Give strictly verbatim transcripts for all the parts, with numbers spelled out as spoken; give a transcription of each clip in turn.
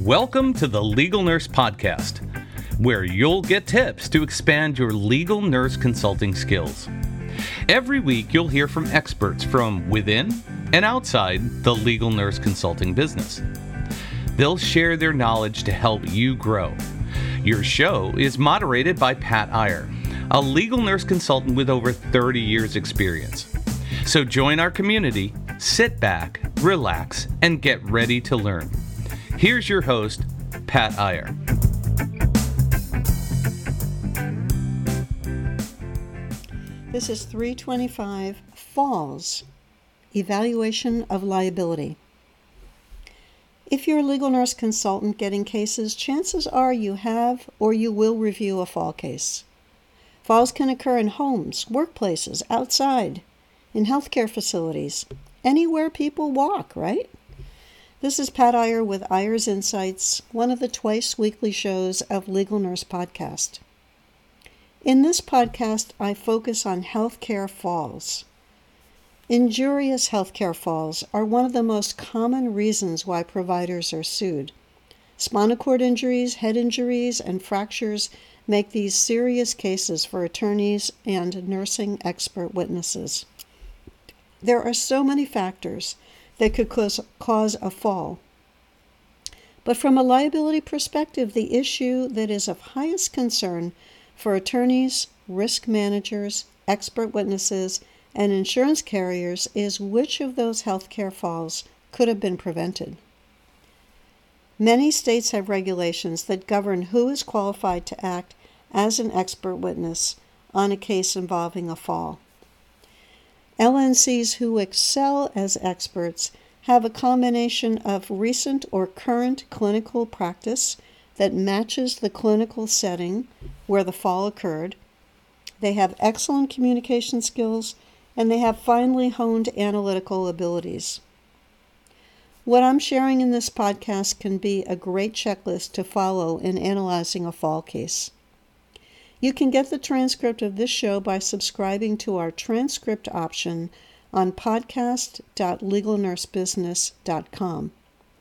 Welcome to the Legal Nurse Podcast, where you'll get tips to expand your legal nurse consulting skills. Every week, you'll hear from experts from within and outside the legal nurse consulting business. They'll share their knowledge to help you grow. Your show is moderated by Pat Iyer, a legal nurse consultant with over thirty years experience. So join our community, sit back, relax, and get ready to learn. Here's your host, Pat Iyer. This is three twenty-five, Falls, Evaluation of Liability. If you're a legal nurse consultant getting cases, chances are you have or you will review a fall case. Falls can occur in homes, workplaces, outside, in healthcare facilities, anywhere people walk, right? This is Pat Iyer with Iyer's Insights, one of the twice weekly shows of Legal Nurse Podcast. In this podcast, I focus on healthcare falls. Injurious healthcare falls are one of the most common reasons why providers are sued. Spinal cord injuries, head injuries, and fractures make these serious cases for attorneys and nursing expert witnesses. There are so many factors that could cause, cause a fall. But from a liability perspective, the issue that is of highest concern for attorneys, risk managers, expert witnesses, and insurance carriers is which of those healthcare falls could have been prevented. Many states have regulations that govern who is qualified to act as an expert witness on a case involving a fall. L N Cs who excel as experts have a combination of recent or current clinical practice that matches the clinical setting where the fall occurred. They have excellent communication skills, and they have finely honed analytical abilities. What I'm sharing in this podcast can be a great checklist to follow in analyzing a fall case. You can get the transcript of this show by subscribing to our transcript option on podcast dot legal nurse business dot com.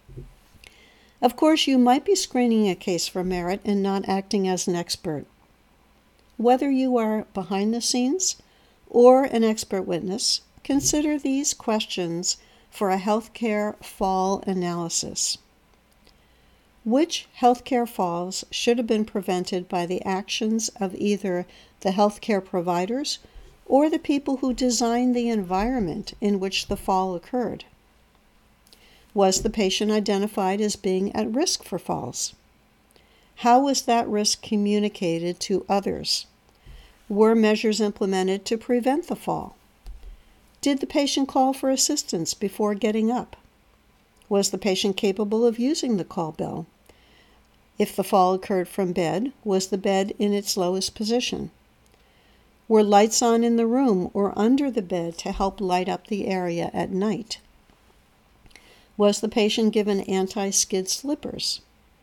Of course, you might be screening a case for merit and not acting as an expert. Whether you are behind the scenes or an expert witness, consider these questions for a healthcare fall analysis. Which healthcare falls should have been prevented by the actions of either the healthcare providers or the people who designed the environment in which the fall occurred? Was the patient identified as being at risk for falls? How was that risk communicated to others? Were measures implemented to prevent the fall? Did the patient call for assistance before getting up? Was the patient capable of using the call bell? If the fall occurred from bed, was the bed in its lowest position? Were lights on in the room or under the bed to help light up the area at night? Was the patient given anti-skid slippers?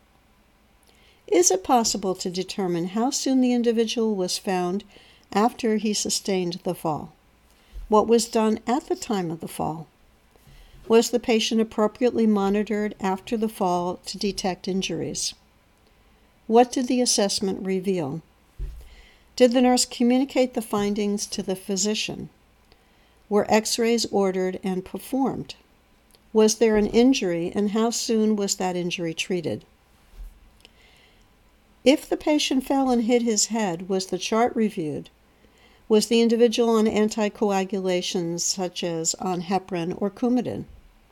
Is it possible to determine how soon the individual was found after he sustained the fall? What was done at the time of the fall? Was the patient appropriately monitored after the fall to detect injuries? What did the assessment reveal? Did the nurse communicate the findings to the physician? Were x-rays ordered and performed? Was there an injury, and how soon was that injury treated? If the patient fell and hit his head, was the chart reviewed? Was the individual on anticoagulations such as on heparin or Coumadin?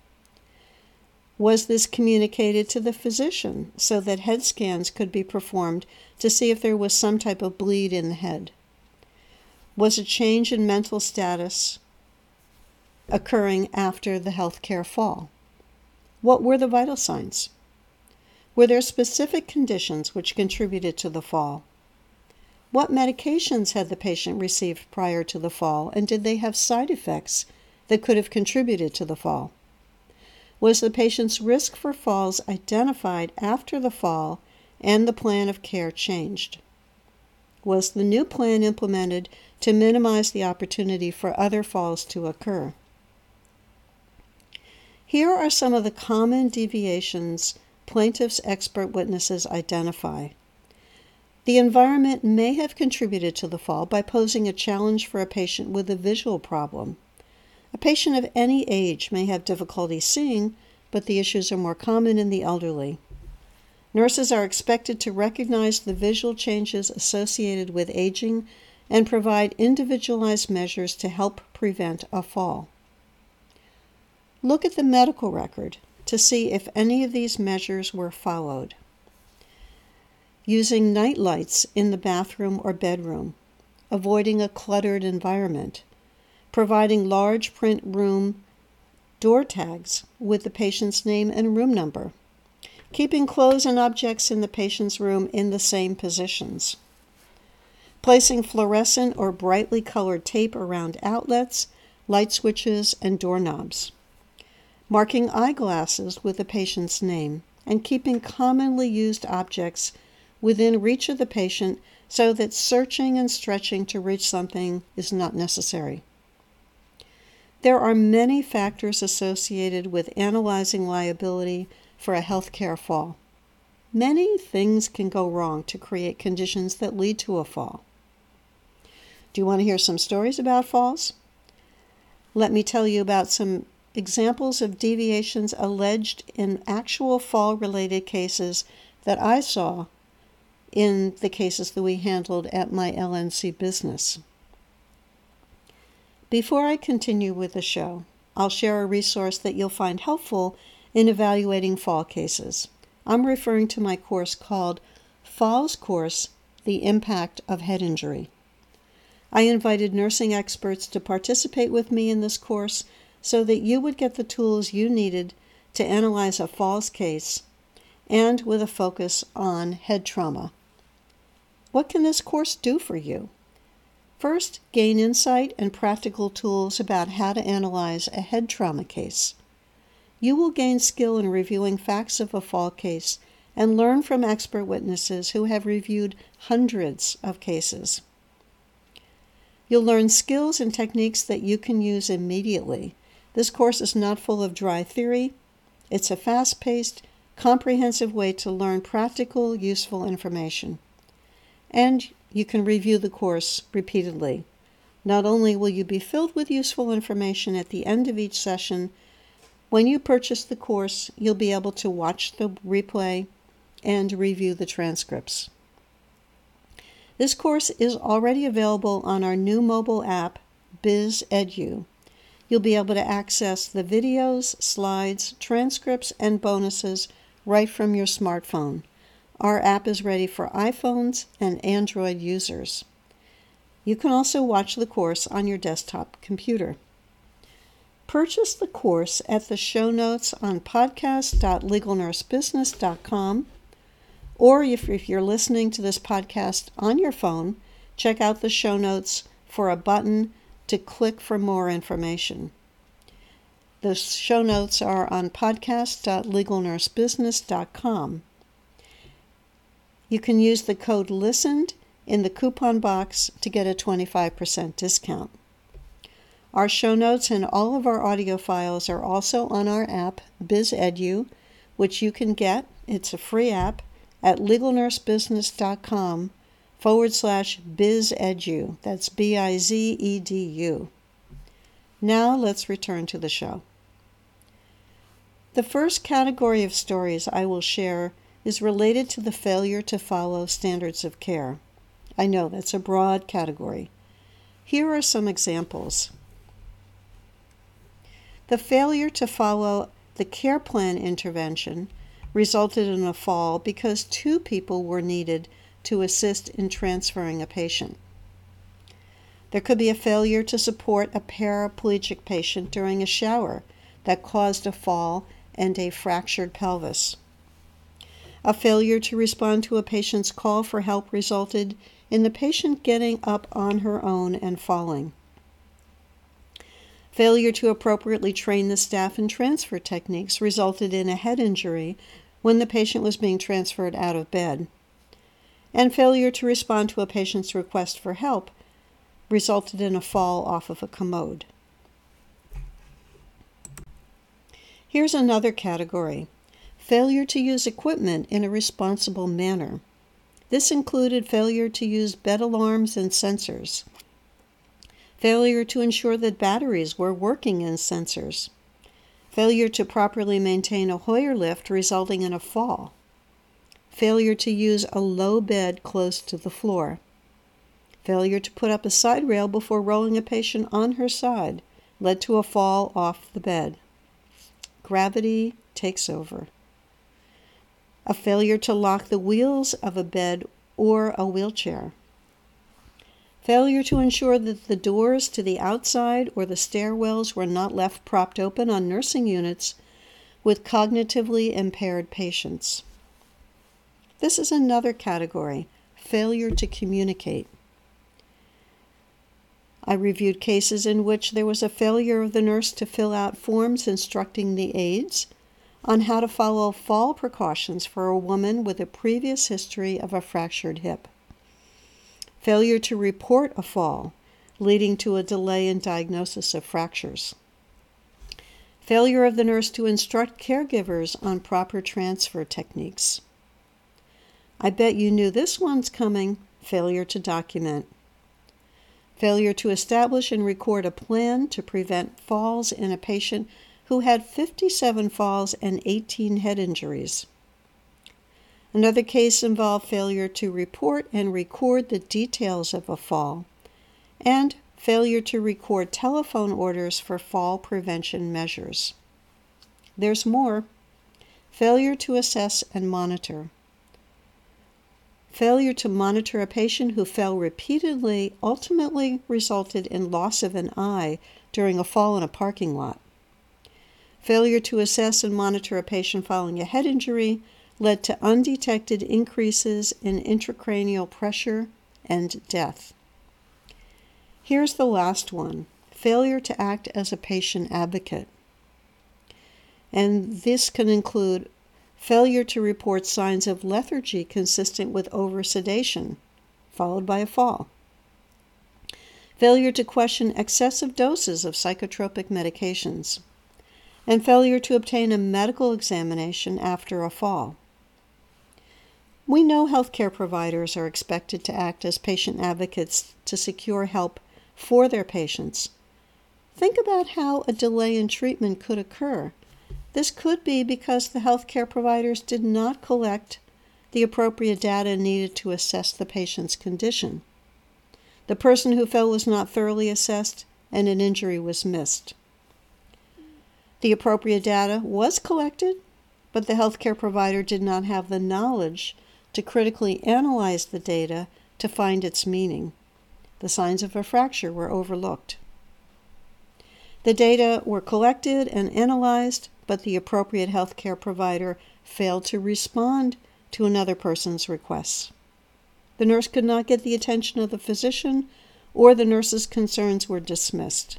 Was this communicated to the physician so that head scans could be performed to see if there was some type of bleed in the head? Was a change in mental status occurring after the healthcare fall? What were the vital signs? Were there specific conditions which contributed to the fall? What medications had the patient received prior to the fall, and did they have side effects that could have contributed to the fall? Was the patient's risk for falls identified after the fall and the plan of care changed? Was the new plan implemented to minimize the opportunity for other falls to occur? Here are some of the common deviations plaintiff's expert witnesses identify. The environment may have contributed to the fall by posing a challenge for a patient with a visual problem. A patient of any age may have difficulty seeing, but the issues are more common in the elderly. Nurses are expected to recognize the visual changes associated with aging and provide individualized measures to help prevent a fall. Look at the medical record to see if any of these measures were followed. Using night lights in the bathroom or bedroom, avoiding a cluttered environment, providing large print room door tags with the patient's name and room number, keeping clothes and objects in the patient's room in the same positions, placing fluorescent or brightly colored tape around outlets, light switches, and doorknobs, marking eyeglasses with the patient's name, and keeping commonly used objects within reach of the patient so that searching and stretching to reach something is not necessary. There are many factors associated with analyzing liability for a healthcare fall. Many things can go wrong to create conditions that lead to a fall. Do you want to hear some stories about falls? Let me tell you about some examples of deviations alleged in actual fall-related cases that I saw in the cases that we handled at my L N C business. Before I continue with the show, I'll share a resource that you'll find helpful in evaluating fall cases. I'm referring to my course called Falls Course: The Impact of Head Injury. I invited nursing experts to participate with me in this course so that you would get the tools you needed to analyze a falls case, and with a focus on head trauma. What can this course do for you? First, gain insight and practical tools about how to analyze a head trauma case. You will gain skill in reviewing facts of a fall case and learn from expert witnesses who have reviewed hundreds of cases. You'll learn skills and techniques that you can use immediately. This course is not full of dry theory. It's a fast-paced, comprehensive way to learn practical, useful information. And you can review the course repeatedly. Not only will you be filled with useful information at the end of each session, when you purchase the course, you'll be able to watch the replay and review the transcripts. This course is already available on our new mobile app, BizEdu. You'll be able to access the videos, slides, transcripts, and bonuses right from your smartphone. Our app is ready for iPhones and Android users. You can also watch the course on your desktop computer. Purchase the course at the show notes on podcast dot legal nurse business dot com, or if, if you're listening to this podcast on your phone, check out the show notes for a button to click for more information. The show notes are on podcast dot legal nurse business dot com. You can use the code LISTENED in the coupon box to get a twenty-five percent discount. Our show notes and all of our audio files are also on our app, BizEdu, which you can get, it's a free app, at legal nurse business dot com forward slash BizEdu. That's B I Z E D U. Now let's return to the show. The first category of stories I will share is related to the failure to follow standards of care. I know that's a broad category. Here are some examples. The failure to follow the care plan intervention resulted in a fall because two people were needed to assist in transferring a patient. There could be a failure to support a paraplegic patient during a shower that caused a fall and a fractured pelvis. A failure to respond to a patient's call for help resulted in the patient getting up on her own and falling. Failure to appropriately train the staff in transfer techniques resulted in a head injury when the patient was being transferred out of bed. And failure to respond to a patient's request for help resulted in a fall off of a commode. Here's another category. failure to use equipment in a responsible manner. This included failure to use bed alarms and sensors, failure to ensure that batteries were working in sensors, failure to properly maintain a Hoyer lift resulting in a fall, failure to use a low bed close to the floor, failure to put up a side rail before rolling a patient on her side led to a fall off the bed. Gravity takes over. A failure to lock the wheels of a bed or a wheelchair. Failure to ensure that the doors to the outside or the stairwells were not left propped open on nursing units with cognitively impaired patients. This is another category, failure to communicate. I reviewed cases in which there was a failure of the nurse to fill out forms instructing the aides on how to follow fall precautions for a woman with a previous history of a fractured hip. Failure to report a fall, leading to a delay in diagnosis of fractures. Failure of the nurse to instruct caregivers on proper transfer techniques. I bet you knew this one's coming, failure to document. Failure to establish and record a plan to prevent falls in a patient who had fifty-seven falls and eighteen head injuries. Another case involved failure to report and record the details of a fall, and failure to record telephone orders for fall prevention measures. There's more. Failure to assess and monitor. Failure to monitor a patient who fell repeatedly ultimately resulted in loss of an eye during a fall in a parking lot. Failure to assess and monitor a patient following a head injury led to undetected increases in intracranial pressure and death. Here's the last one, failure to act as a patient advocate. And this can include failure to report signs of lethargy consistent with oversedation, followed by a fall. Failure to question excessive doses of psychotropic medications. And failure to obtain a medical examination after a fall. We know healthcare providers are expected to act as patient advocates to secure help for their patients. Think about how a delay in treatment could occur. This could be because the healthcare providers did not collect the appropriate data needed to assess the patient's condition. The person who fell was not thoroughly assessed, and an injury was missed. The appropriate data was collected, but the healthcare provider did not have the knowledge to critically analyze the data to find its meaning. The signs of a fracture were overlooked. The data were collected and analyzed, but the appropriate healthcare provider failed to respond to another person's requests. The nurse could not get the attention of the physician, or the nurse's concerns were dismissed.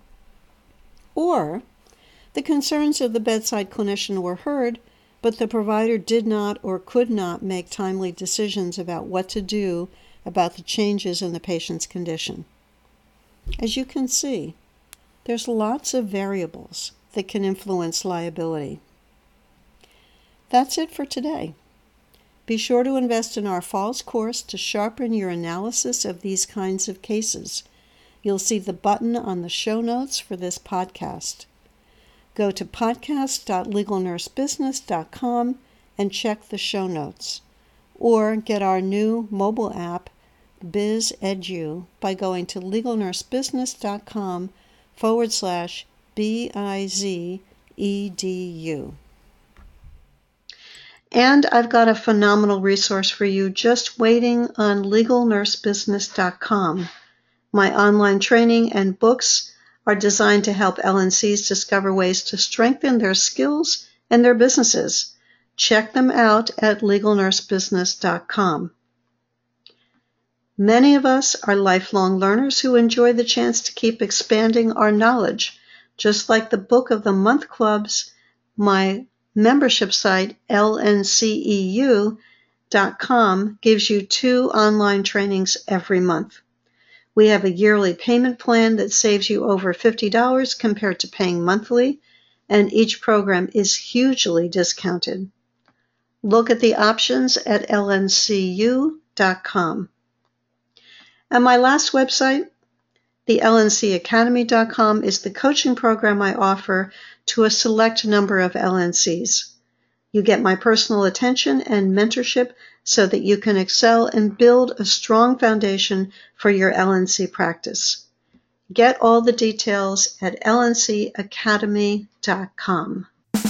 Or the concerns of the bedside clinician were heard, but the provider did not or could not make timely decisions about what to do about the changes in the patient's condition. As you can see, there's lots of variables that can influence liability. That's it for today. Be sure to invest in our Falls course to sharpen your analysis of these kinds of cases. You'll see the button on the show notes for this podcast. Go to podcast dot legal nurse business dot com and check the show notes, or get our new mobile app, BizEdu, by going to legal nurse business dot com forward slash B I Z E D U. And I've got a phenomenal resource for you just waiting on legal nurse business dot com. My online training and books are designed to help L N Cs discover ways to strengthen their skills and their businesses. Check them out at legal nurse business dot com. Many of us are lifelong learners who enjoy the chance to keep expanding our knowledge. Just like the Book of the Month clubs, my membership site, L N C E U dot com, gives you two online trainings every month. We have a yearly payment plan that saves you over fifty dollars compared to paying monthly, and each program is hugely discounted. Look at the options at L N C U dot com. And my last website, the L N C Academy dot com, is the coaching program I offer to a select number of L N Cs. You get my personal attention and mentorship so that you can excel and build a strong foundation for your L N C practice. Get all the details at L N C Academy dot com.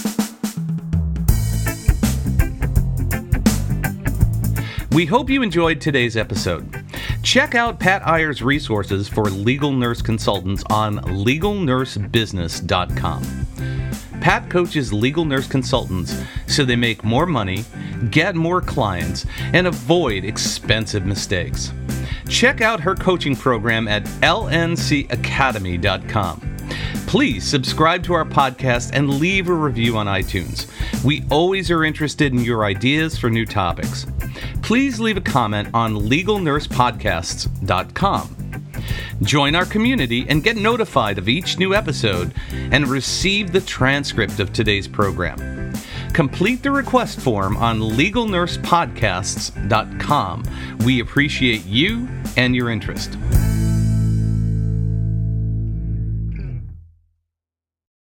We hope you enjoyed today's episode. Check out Pat Iyer's resources for legal nurse consultants on legal nurse business dot com. Pat coaches legal nurse consultants so they make more money, get more clients, and avoid expensive mistakes. Check out her coaching program at L N C Academy dot com. Please subscribe to our podcast and leave a review on iTunes. We always are interested in your ideas for new topics. Please leave a comment on legal nurse podcasts dot com. Join our community and get notified of each new episode and receive the transcript of today's program. Complete the request form on legal nurse podcasts dot com. We appreciate you and your interest.